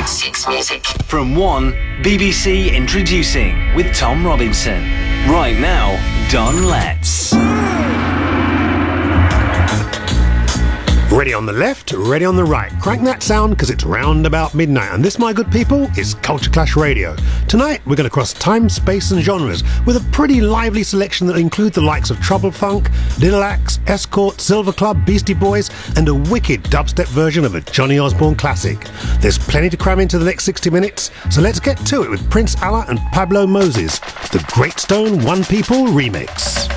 Six Music. From 1, BBC Introducing with Tom Robinson. Right now, Don Letts. Ready on the left, ready on the right. Crank that sound because it's round about midnight. And this, my good people, is Culture Clash Radio. Tonight, we're going to cross time, space and genres with a pretty lively selection that includes the likes of Trouble Funk, Little Axe, Escort, Silver Club, Beastie Boys and a wicked dubstep version of a Johnny Osborne classic. There's plenty to cram into the next 60 minutes, so let's get to it with Prince Allah and Pablo Moses, the Great Stone One People remix.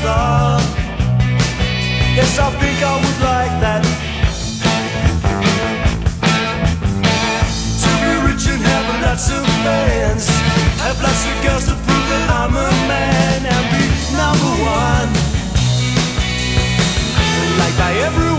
star. Yes, I think I would like that. To be rich and have lots of fans, have lots of girls to prove that I'm a man, and be number one, liked by everyone.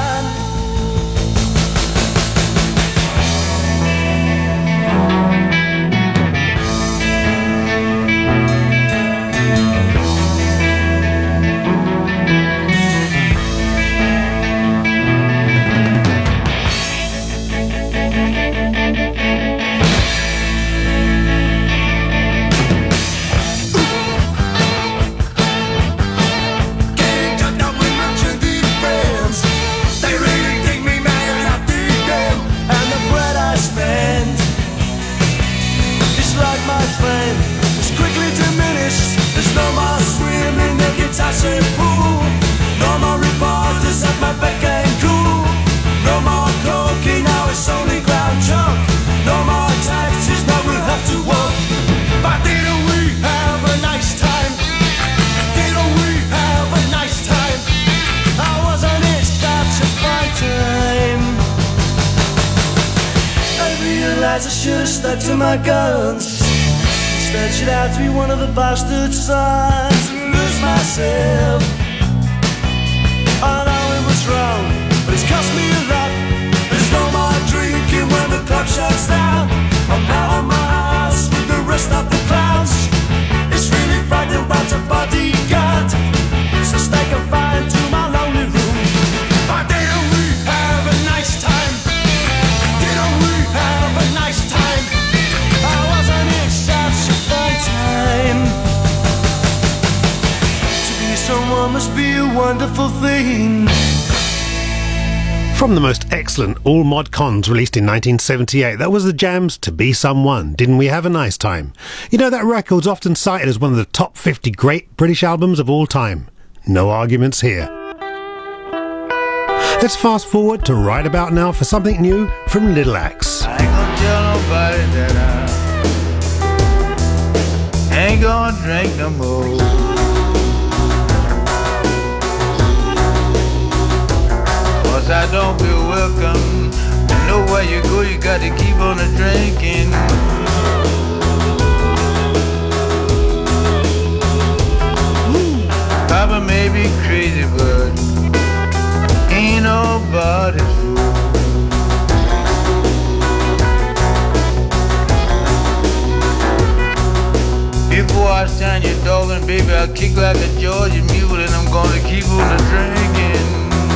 No more reporters at my beck and call. No more cocaine, now it's only ground chalk. No more taxis, now we'll have to walk. But didn't we have a nice time? Didn't we have a nice time? How wasn't it such a fine time? I realized I should have stuck to my guns. Instead should have to be one of the bastard sons. Myself, I know it was wrong, but it's cost me a lot. There's no more drinking when the club shuts down. I'm out of my house with the rest of the clowns. It's really frightening about a bodyguard, so stay confined to my lonely room. But didn't we have a nice time? Didn't we have a nice time? I wasn't in such a fun time. Someone must be a wonderful thing. From the most excellent All Mod Cons released in 1978, that was the Jams' To Be Someone. Didn't we have a nice time? You know, that record's often cited as one of the top 50 great British albums of all time. No arguments here. Let's fast forward to right about now for something new from Little Axe. I ain't gonna tell nobody that I ain't gonna drink no more. I don't feel welcome. You know where you go, you got to keep on drinking. Papa may be crazy, but ain't nobody fool. Before I stand your dog and baby, I'll kick like a Georgia mule, and I'm gonna keep on drinking.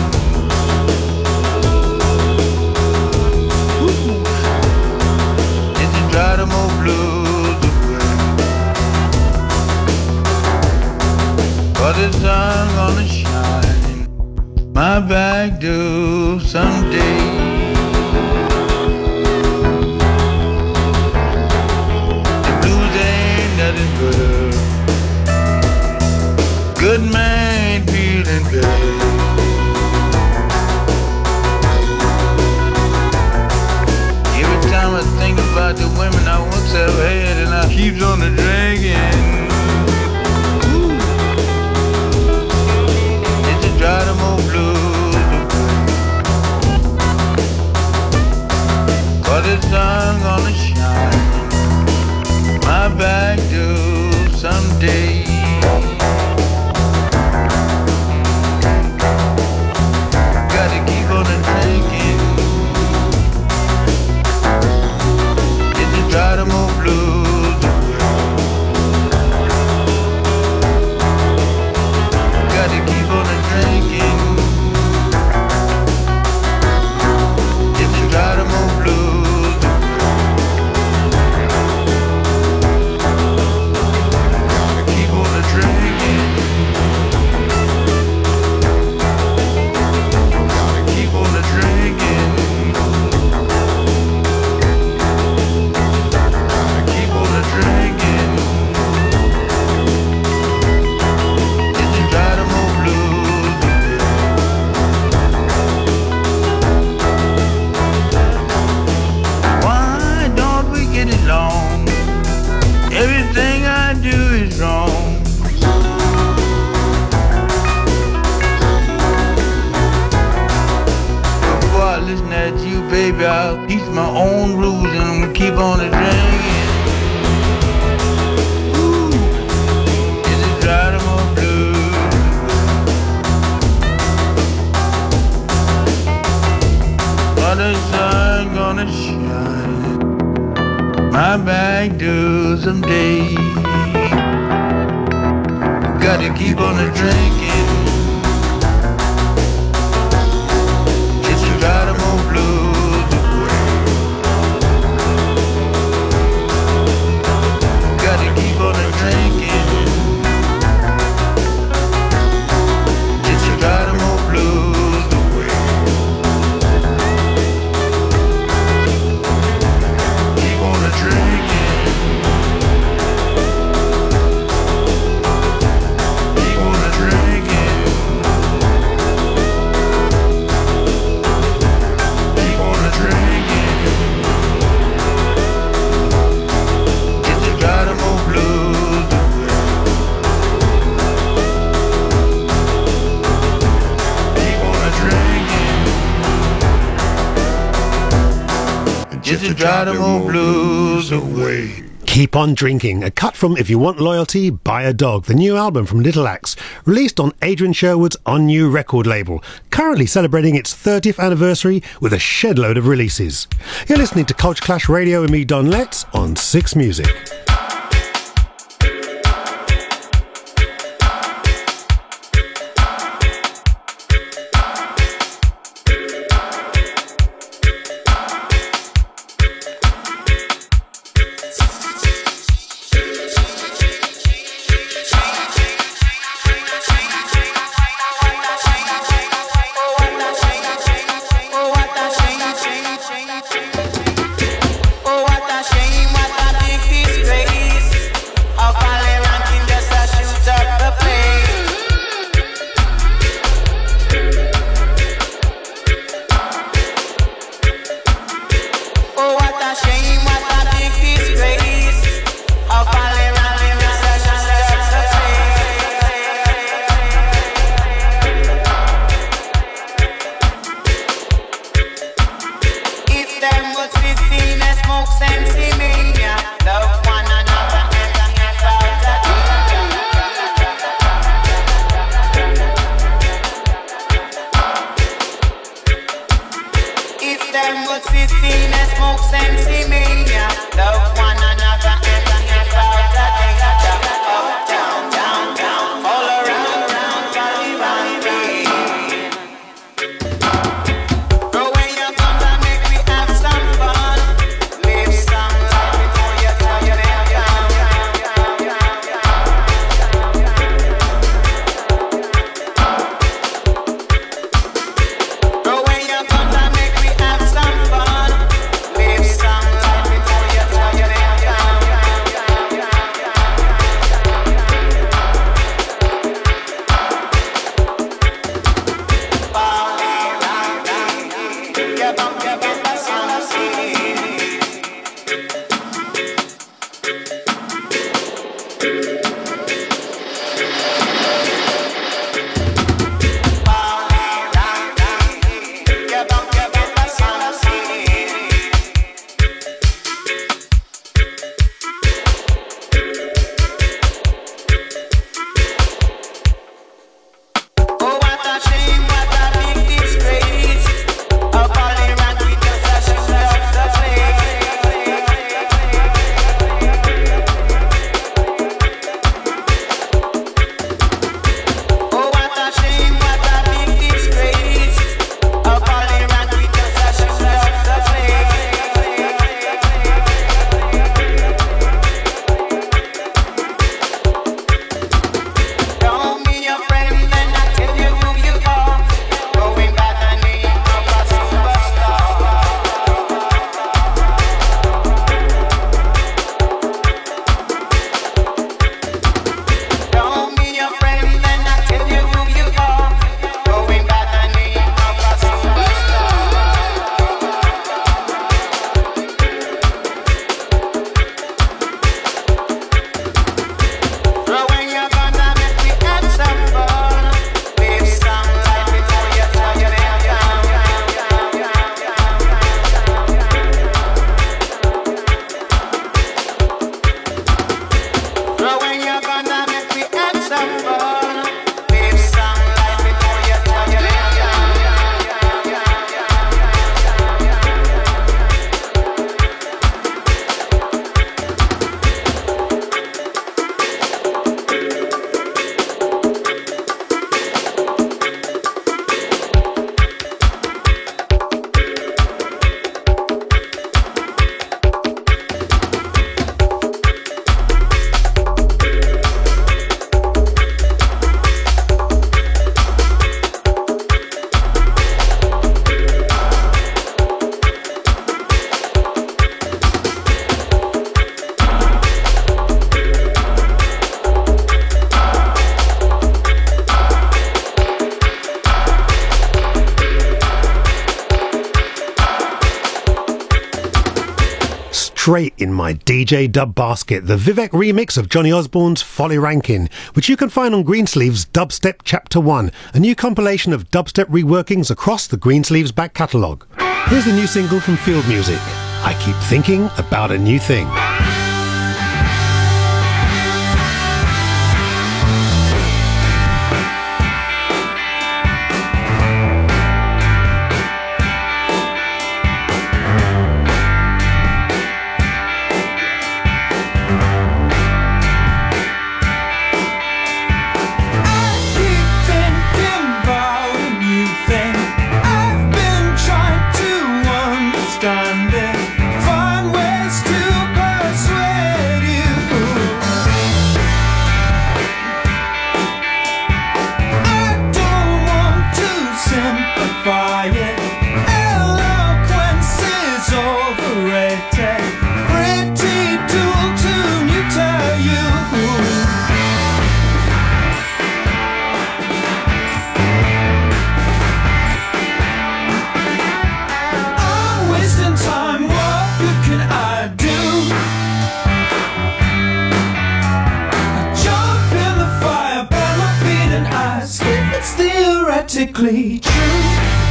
Try to move blues away, but the sun gonna shine my back door someday. The blues ain't nothing but a good man feeling bad. Every time I think about the women I once have had, and I keep on drinking. It's to try to move blues away, 'cause the sun gonna shine my back door someday. Gotta keep on drinking. Try to move blues away. I'll teach my own rules and I'm gonna keep on drinking. Ooh, it's a Geronimo blues. But the sun gonna shine. My back do someday. Gotta keep on the drinking. It's a Geronimo blues away. Gotta keep on the drinking. It's a Geronimo blues away. Keep on the drinking. Just to drive them old blues away. Keep on Drinking, a cut from If You Want Loyalty, Buy a Dog, the new album from Little Axe, released on Adrian Sherwood's On New record label, currently celebrating its 30th anniversary with a shed load of releases. You're listening to Culture Clash Radio with me, Don Letts, on Six Music. Oh, what a shame, what a big disgrace. straight in my DJ dub basket, the Vivek remix of Johnny Osborne's Folly Rankin, which you can find on Greensleeves Dubstep Chapter 1, a new compilation of dubstep reworkings across the Greensleeves back catalogue. Here's the new single from Field Music, I Keep Thinking About a New Thing. Theoretically true.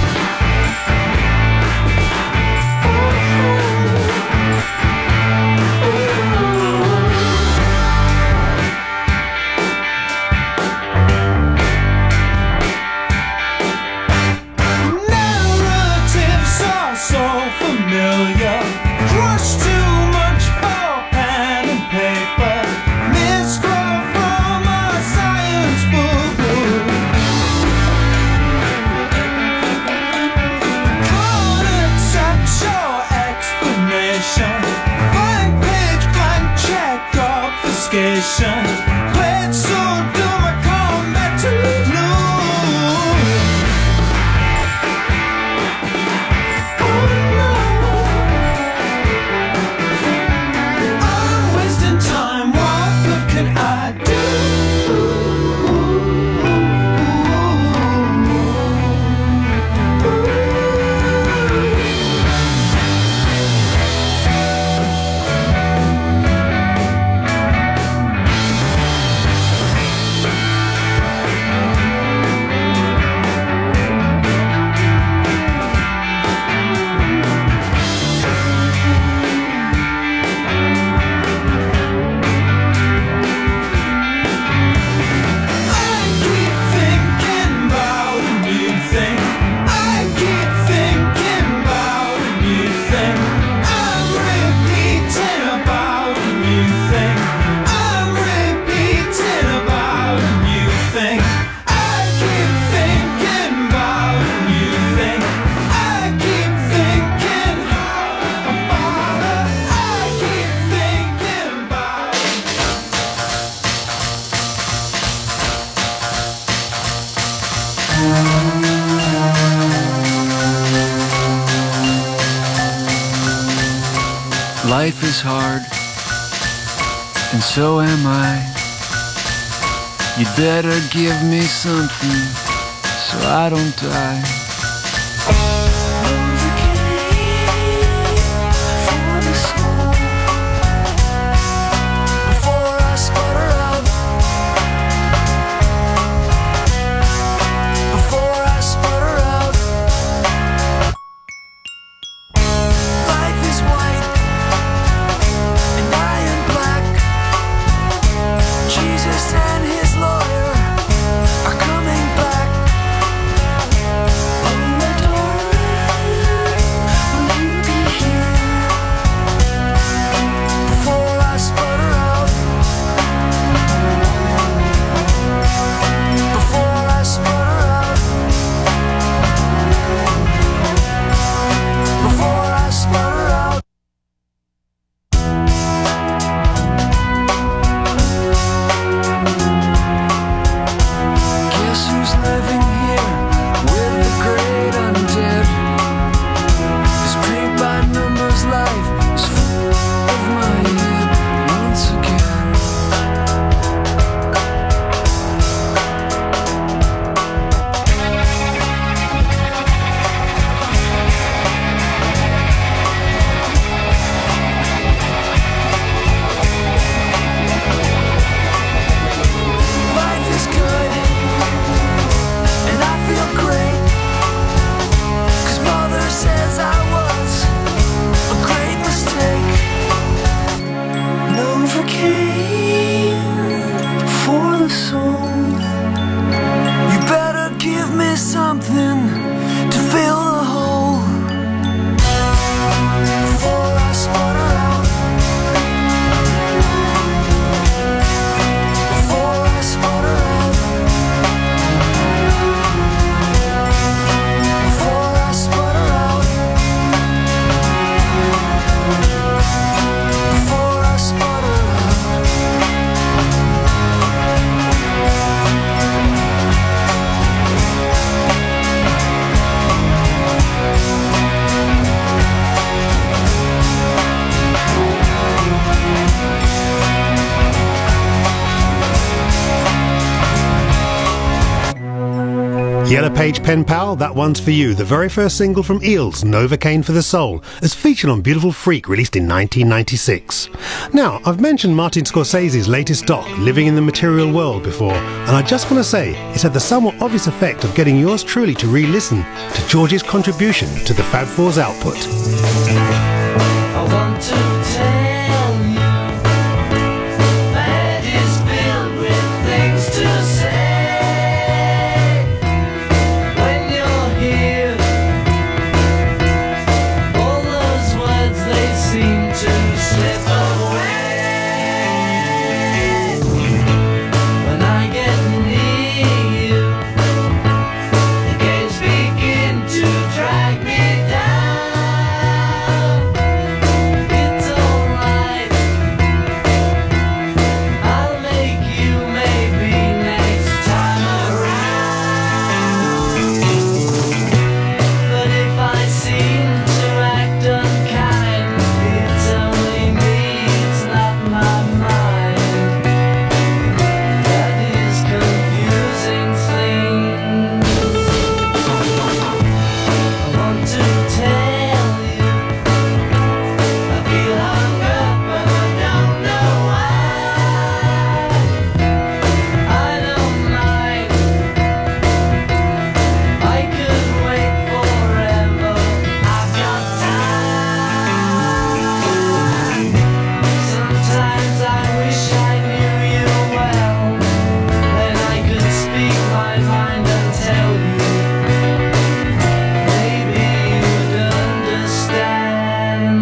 Narratives are so familiar. Crush too much for pen and paper. Misquote from a science book. Blank page, blank check, obfuscation. Played so dumb I come back to blue. Oh no, I'm wasting time. What can I do? Life is hard, and so am I. You'd better give me something so I don't die. And his lawyer are coming back. Oh, my darling. Yellow Page Pen Pal, that one's for you. The very first single from Eels, Novocaine for the Soul, as featured on Beautiful Freak, released in 1996. Now, I've mentioned Martin Scorsese's latest doc, Living in the Material World, before, and I just want to say it's had the somewhat obvious effect of getting yours truly to re-listen to George's contribution to the Fab Four's output. I want to tell you, my head is filled with things to say. When you're here, all those words, they seem to slip away. When I get near you, the games begin to drag me down. It's alright, I'll make you maybe next time around. But if I seem to act unkind, it's only me, it's not my mind that is confusing things. I want to tell you, I feel hung up but I don't know why. I don't mind, I could wait forever, I've got time. Sometimes I wish I knew you well, then I could speak my mind and tell you, maybe you would understand.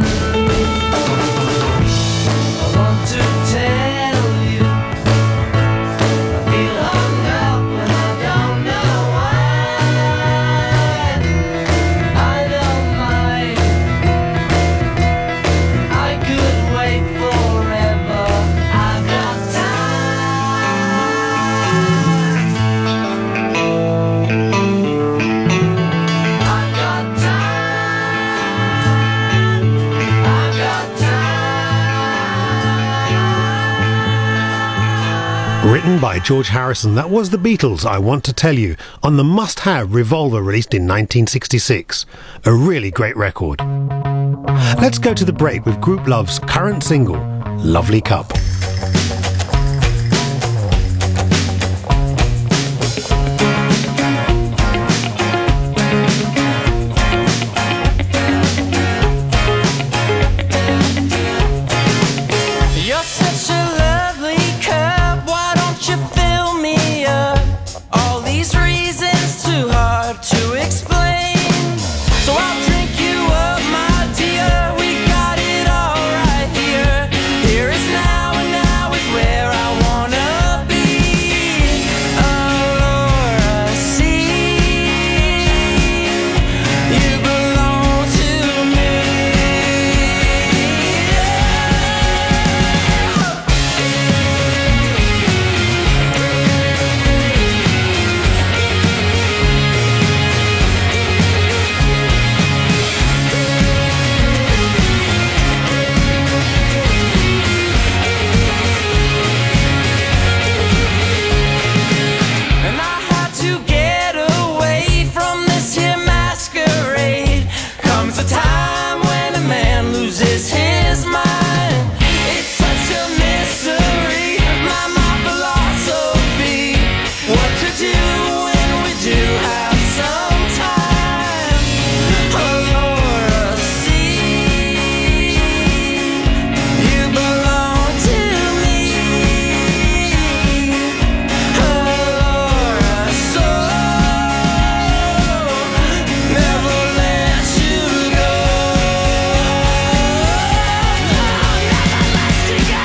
I want to tell you, I feel hung up and I don't know why. I don't mind, I could wait forever, I've got time. I've got time, I've got time. Written by George Harrison, that was the Beatles' I Want to Tell You, on the must-have Revolver, released in 1966. A really great record. Let's go to the break with Group Love's current single, Lovely Cup. You're such a lovely cup, why don't you fill me up? All these reasons too hard to explain, so I'll drink you up, my dear. We got it all right here. Here is now, and now is where I wanna be. Allura, see, you belong to me. And I had to get away from this here masquerade. Comes a time when a man loses his mind. It's such a mystery, my philosophy. What to do when we do have some time. Allura, see, you belong to me. Allura, so never let you go. Never let you go.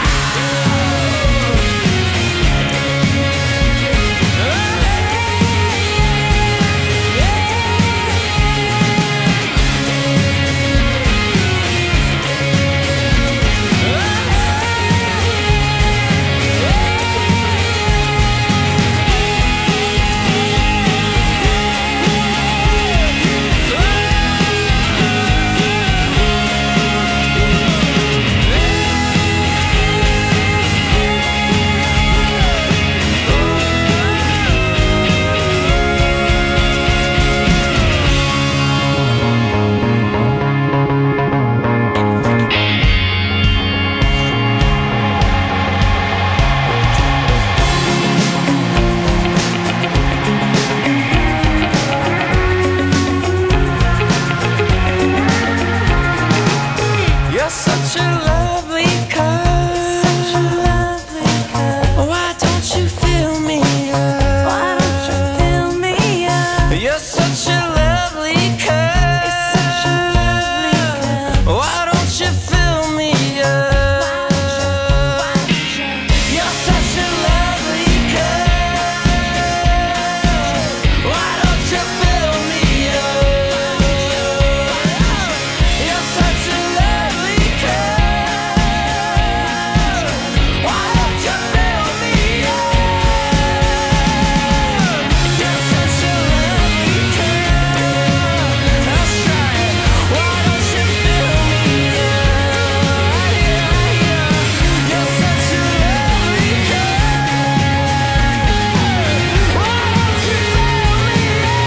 You're such a lovely curve. Why don't you fill me up? You're such a lovely curve. Why don't you fill me up? You're such a lovely curve. Why don't you fill me up? You're such a lovely curve. That's right. Why don't you fill me up? You're such a lovely curve. Why don't you fill me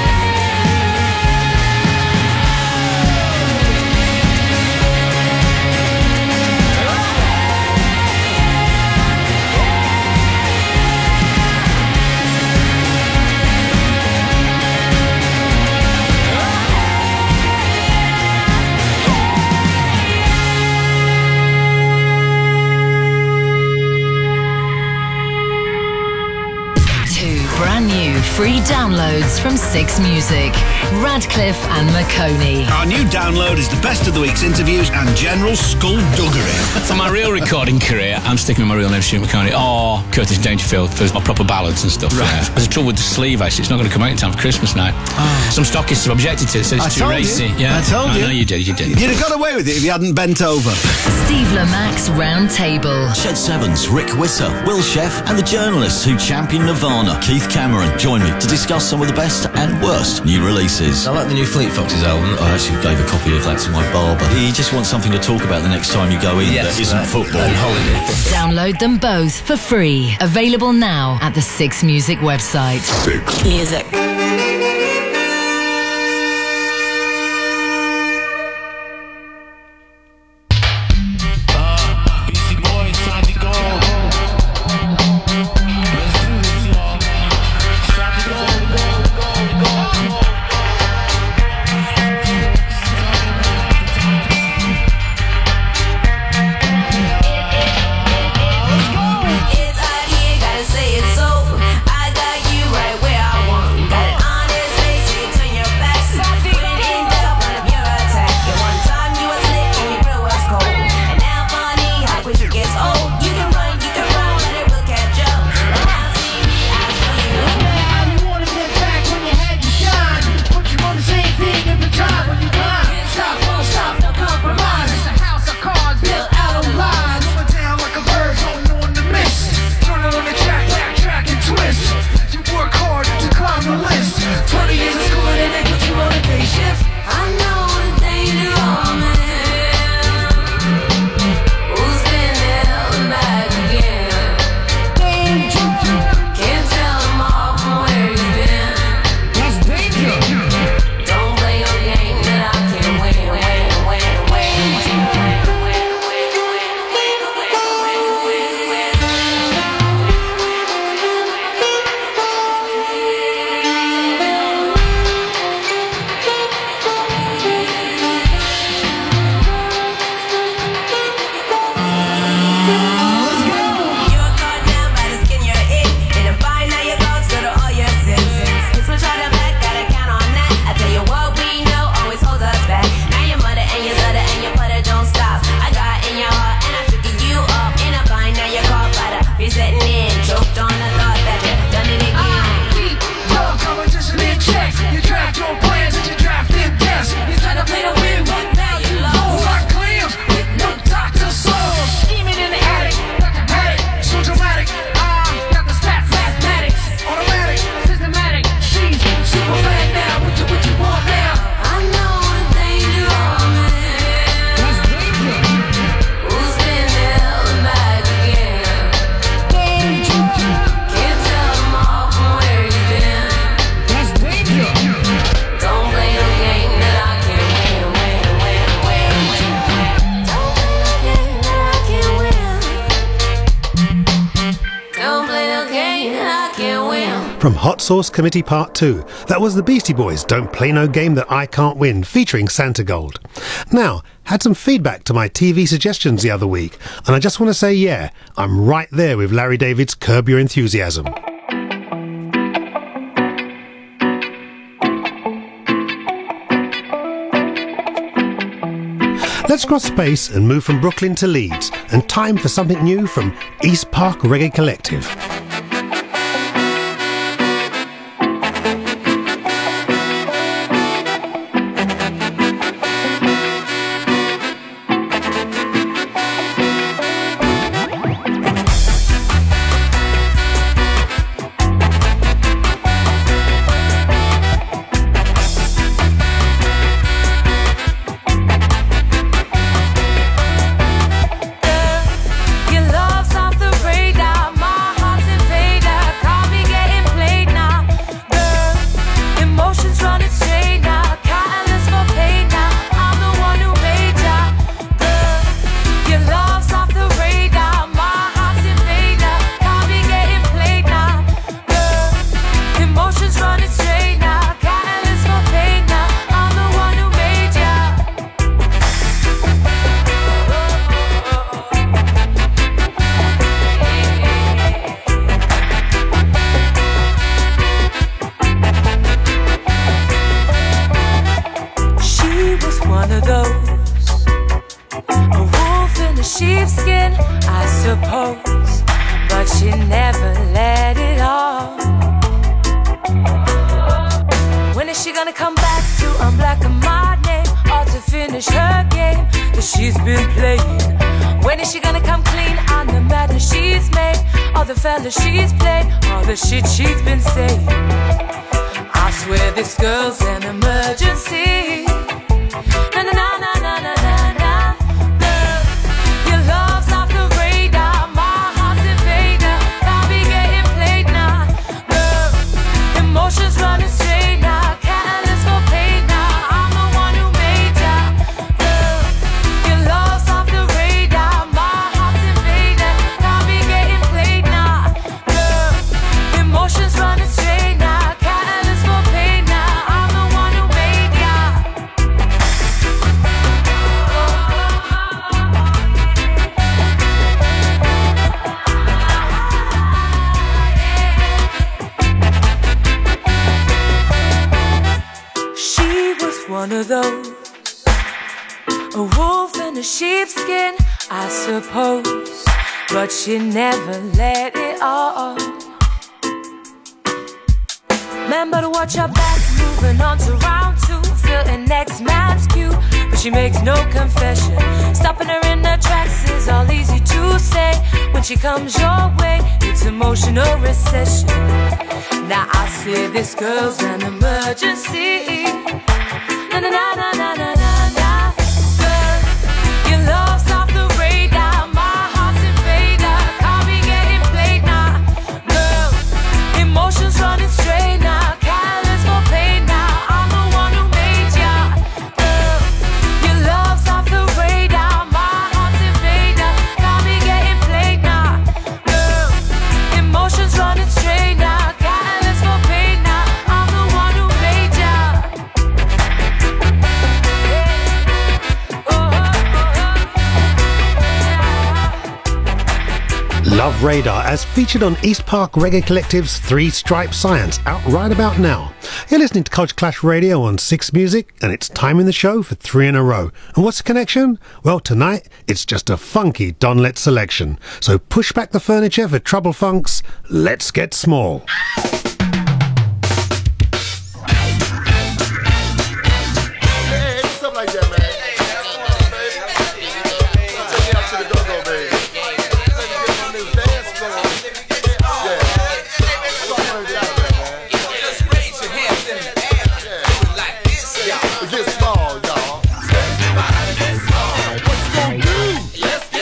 Two brand new free downloads from Six Music, Radcliffe and Maconie. Our new download is the best of the week's interviews and general skullduggery. For my real recording career, I'm sticking with my real name, Stuart Maconie, or Curtis Dangerfield for my proper ballads and stuff. Right. There's a trouble with the sleeve, actually. It's not going to come out in time for Christmas night. Some stockists have objected to it, said it's too racy. I told you. I know you did. You'd have got away with it if you hadn't bent over. Steve Lamac's Round Table. Shed Sevens, Rick Whitter, Will Sheff, and the journalists who champion Nirvana, Keith Cameron, join me to discuss some of the best and worst new releases. I like the new Fleet Foxes album. I actually gave a copy of that to my barber. You just want something to talk about the next time you go in that isn't football. And holiday. Download them both for free. Available now at the Six Music website. Six Music. It's out here, gotta say it so. I got you right where I want. Got it on his face, so you turn your back. Put it in there, run up your attack. And one time you was lit and your grill was cold. And now funny how quick it gets old. You can run, but it will catch up. But now see me, I'll show you. How you wanna get back when you had your shine? Put you on the same thing every time when you climb. Stop, won't stop, no compromise. It's a house of cards built out of lies. Going down like a bird floating on the mist. Turning on the track, backtrack and twist. You work hard to climb the list. 20 years of school and they put you on a day shift. I know the danger of man. Who's been held back again? Can't tell him all from where he's been. That's danger. Don't play your game that I can win. You're caught down by the skin you're in. In a bind, now your thoughts go to all your sins. It's much harder back, gotta count on that. I tell you what we know always holds us back. Now your mother and your stutter and your putter don't stop. I got in your heart and I'm tricking you up. In a bind, now you're caught by the resetting in. Choked on the thought that you done it again. Keep your competition in check. You draft your plans and you draft them best. You try to play the win, but now you lost. Rock clams with no Dr. Soul. Scheming in the attic, Dr. Haddock, so dramatic. Got the stats, mathematics, automatic, systematic. She's super bad now. What you want now? I know the danger of man. That's danger. Who's been held back again? Can't tell him all from where he's been. That's danger. Don't play the game that I can win. Don't play the game that I can win. Don't play the game that I can win. From Hot Sauce Committee Part 2. That was the Beastie Boys' Don't Play No Game That I Can't Win, featuring Santa Gold. Now, had some feedback to my TV suggestions the other week, and I just want to say, yeah, I'm right there with Larry David's Curb Your Enthusiasm. Let's cross space and move from Brooklyn to Leeds, and time for something new from East Park Reggae Collective. She never let it all. Remember to watch her back, moving on to round two, filling next man's cue, but she makes no confession. Stopping her in her tracks is all easy to say. When she comes your way, it's emotional recession. Now I say this girl's an emergency. Na na na na na na na na. Girl, your love's off the radar. My heart's invader. Can't be getting played now. Girl, emotions running straight now. Callous for pain now. I'm the one who made ya. Girl, your love's off the radar. My heart's invader. Can't be getting played now. Girl, emotions running straight now. Callous for pain now. I'm the one who made ya. Love Radar, as featured on East Park Reggae Collective's Three Stripe Science, out right about now. You're listening to Culture Clash Radio on 6 Music, and it's time in the show for 3 in a row. And what's the connection? Well, tonight, it's just a funky Don Let selection. So push back the furniture for Trouble Funks. Let's get small.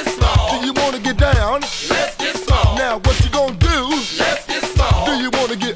What you gonna do? Let's get small. Do you wanna get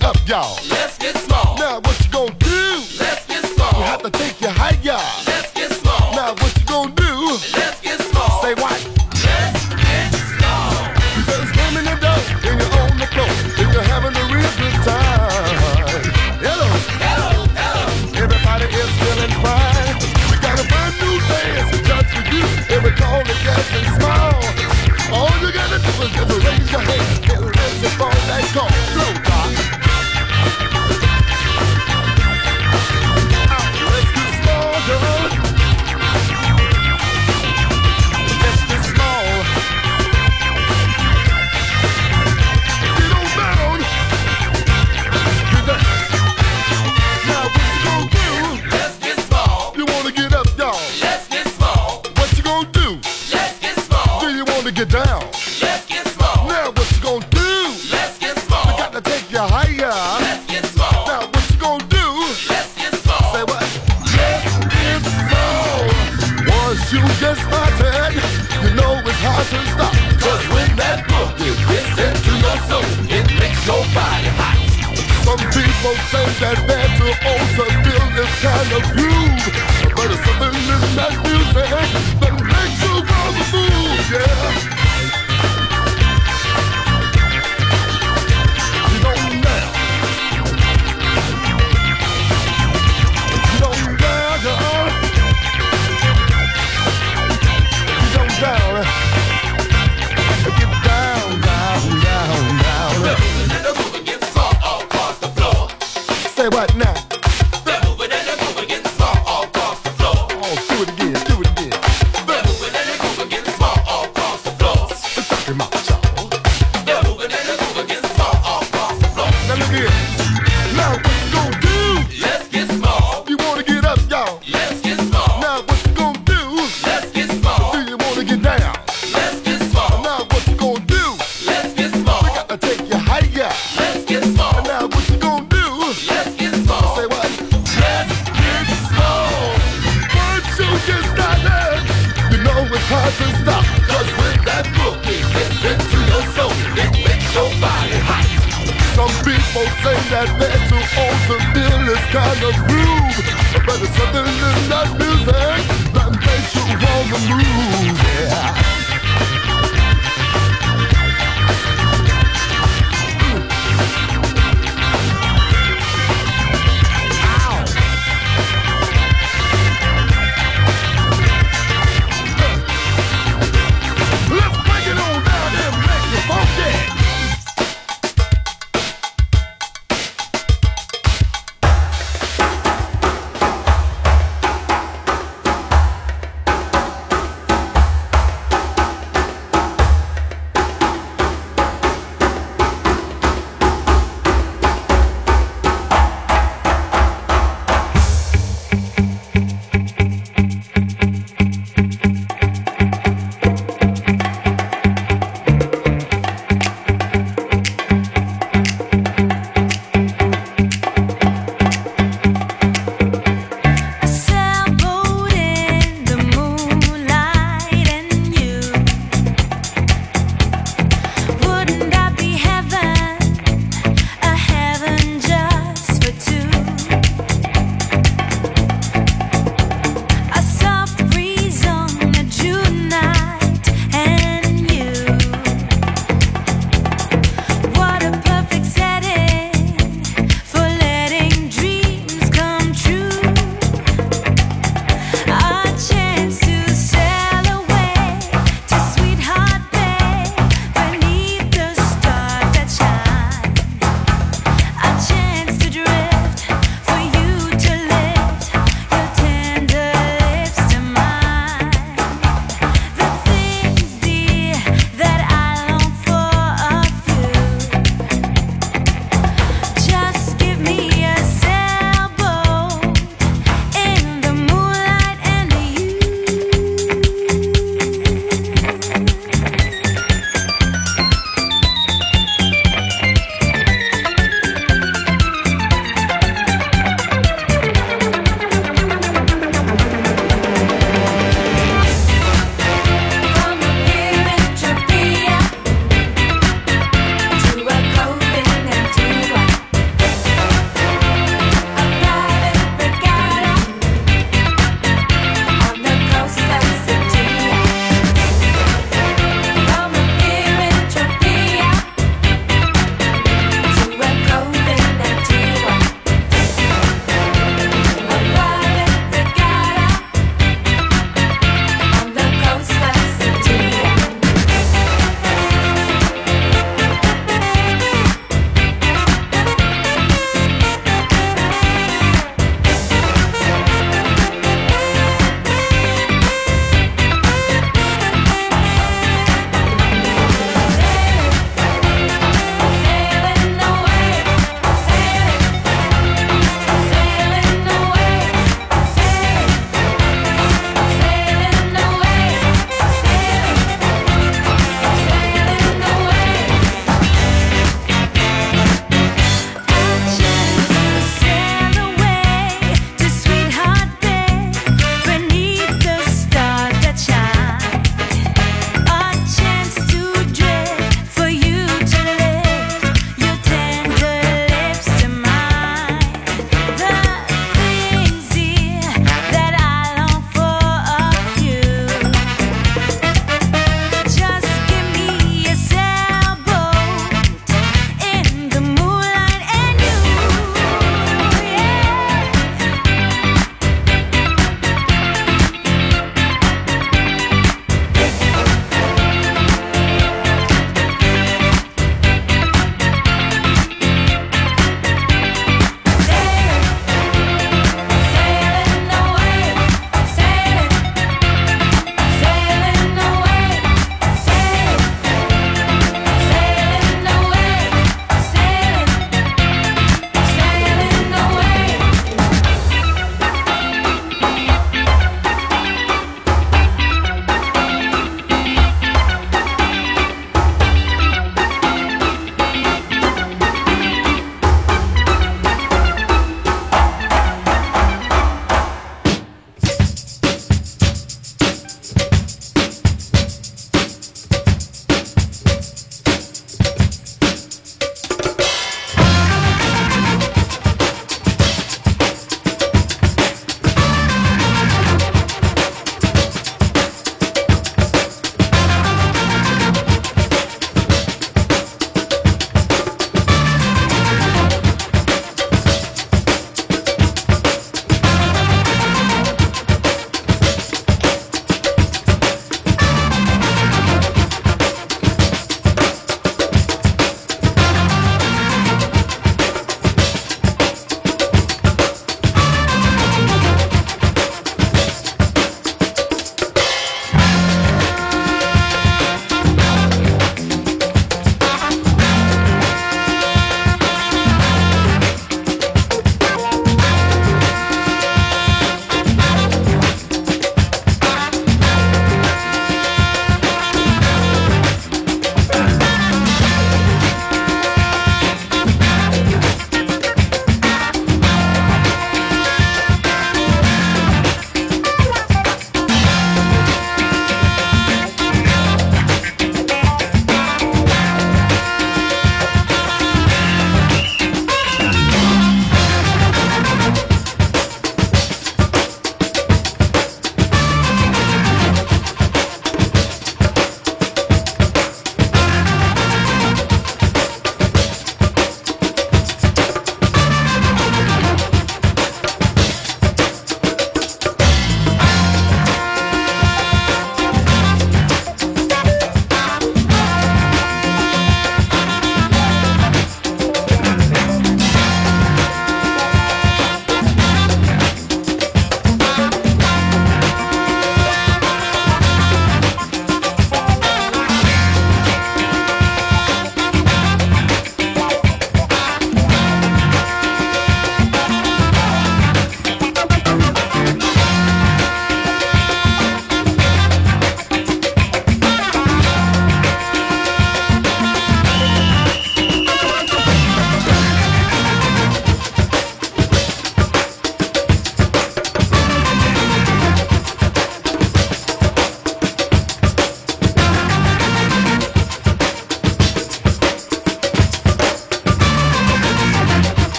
hard to stop. Cause when that boogie gets into your soul, it makes your body hot. Some people say that they're too old to feel this kind of groove, but it's something in that music that makes you wanna move, yeah. You don't dare. You don't dare, girl. You don't dare. Get down, down, down, down. And the moving gets all across the floor. Say what now? They're moving and they're moving, getting small all across the floor. Oh, do it again, do it again. They're moving and they're moving, getting small all across the floor. It's talking about y'all. They're moving and they're moving, getting small all across the floor. Now look here. Now what you gonna do? Let's get small. You wanna get up, y'all? Let's get small. Now what you gonna do? Let's get small. Do you wanna get down? Let's get small. Now what you gonna do? Let's get small. We gotta take you higher. Let's get small. And now what you gonna do? Let's get small. Say what? Let's get small. Once you get started, you know it's hard to stop. Cause when that boogie gets into your soul, it makes your body hot. Some people say that they're too old to feel this kind of groove, but it's something in that music that makes you wanna move, yeah. Let's break it on down and make it funky.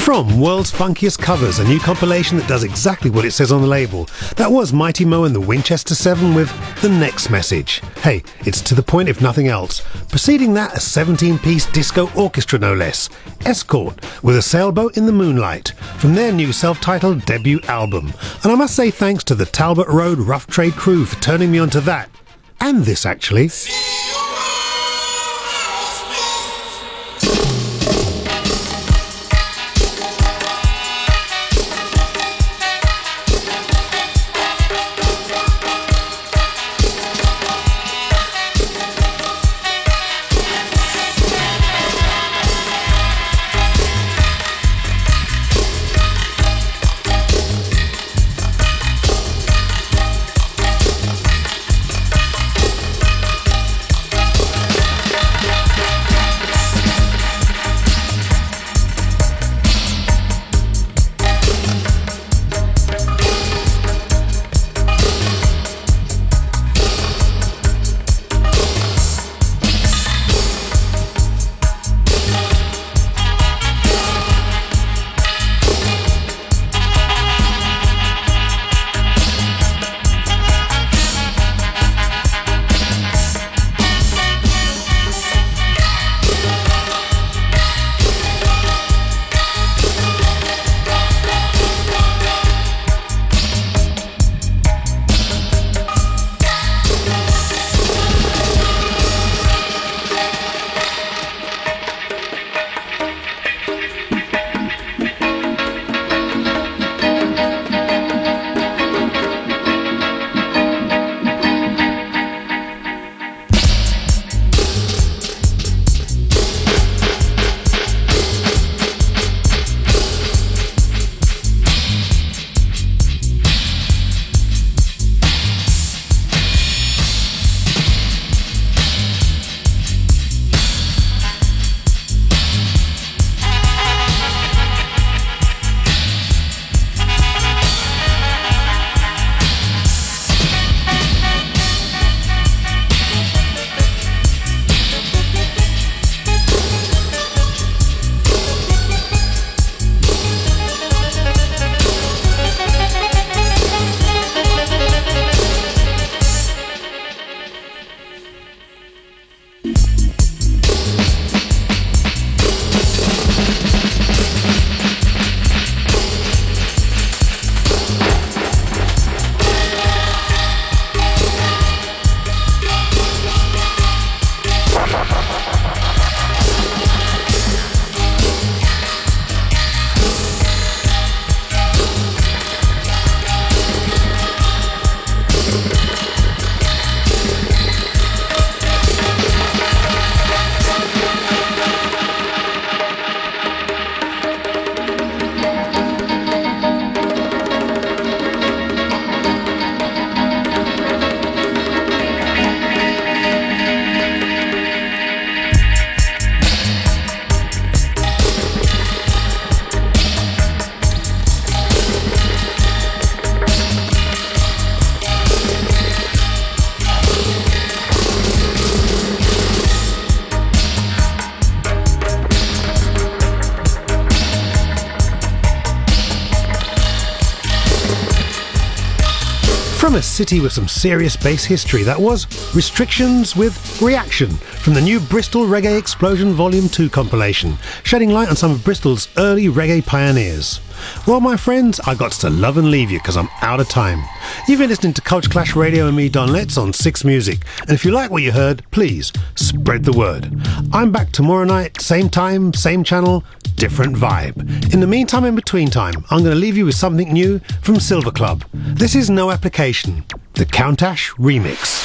From World's Funkiest Covers, a new compilation that does exactly what it says on the label. That was Mighty Mo and the Winchester 7 with The Next Message. Hey, it's to the point if nothing else. Preceding that, a 17-piece disco orchestra no less. Escort with A Sailboat in the Moonlight from their new self-titled debut album. And I must say thanks to the Talbot Road Rough Trade crew for turning me onto that. And this actually. From a city with some serious bass history, that was Restrictions with Reaction from the new Bristol Reggae Explosion Volume 2 compilation, shedding light on some of Bristol's early reggae pioneers. Well, my friends, I got to love and leave you because I'm out of time. You've been listening to Culture Clash Radio and me, Don Letts, on Six Music, and if you like what you heard, please spread the word. I'm back tomorrow night, same time, same channel, different vibe. In the meantime, in between time, I'm going to leave you with something new from Silver Club. This is No Application, the Countach remix.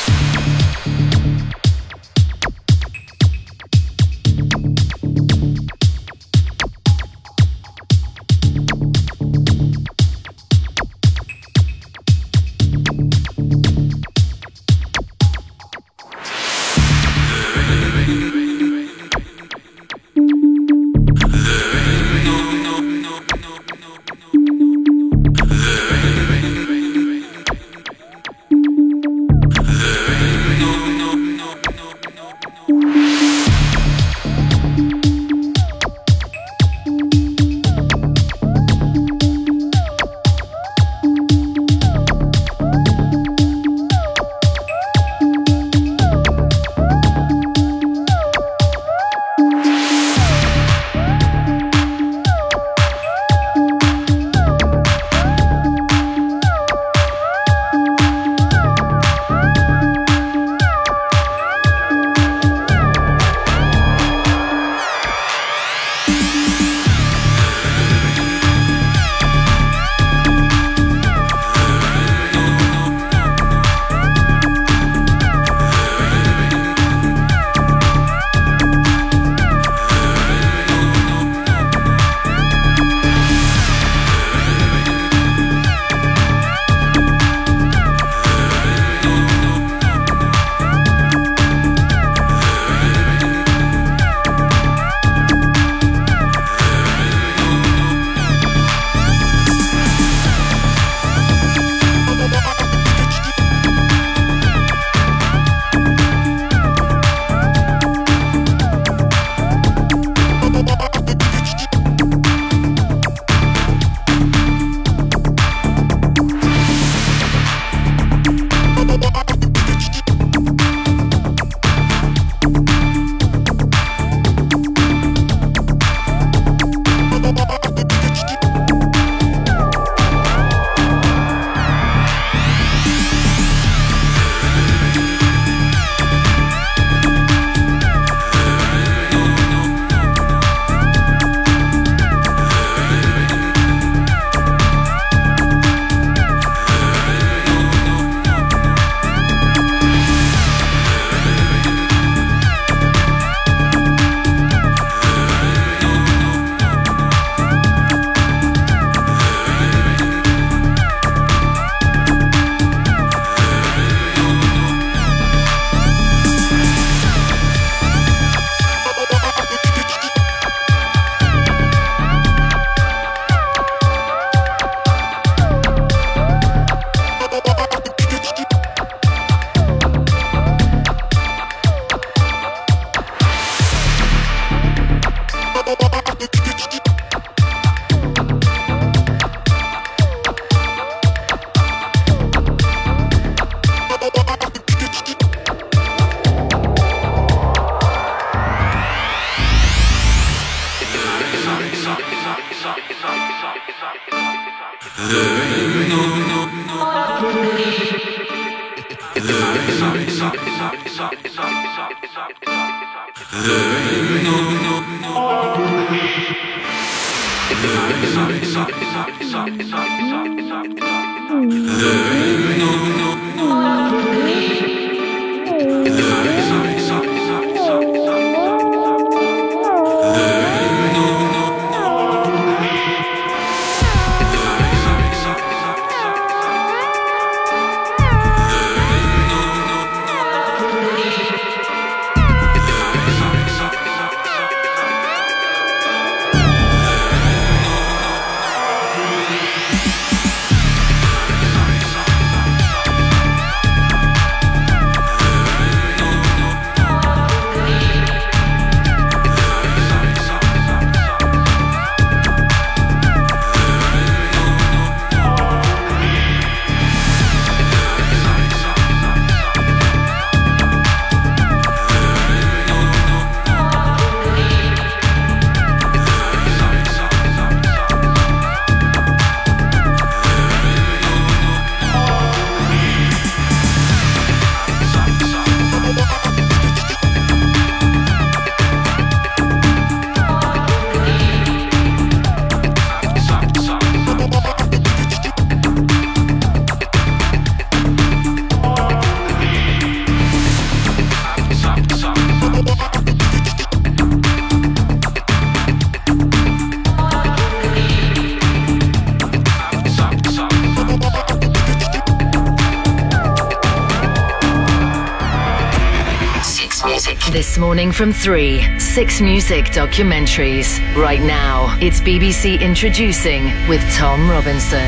This morning from 3, 6 Music documentaries. Right now, it's BBC Introducing with Tom Robinson.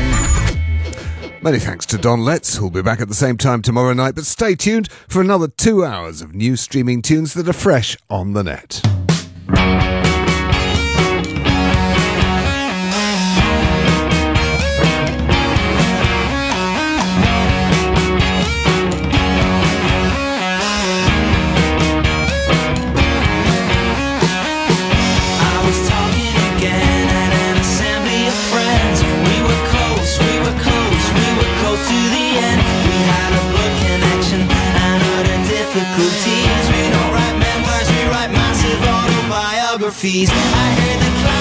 Many thanks to Don Letts, who'll be back at the same time tomorrow night, but stay tuned for another 2 hours of new streaming tunes that are fresh on the net. I heard the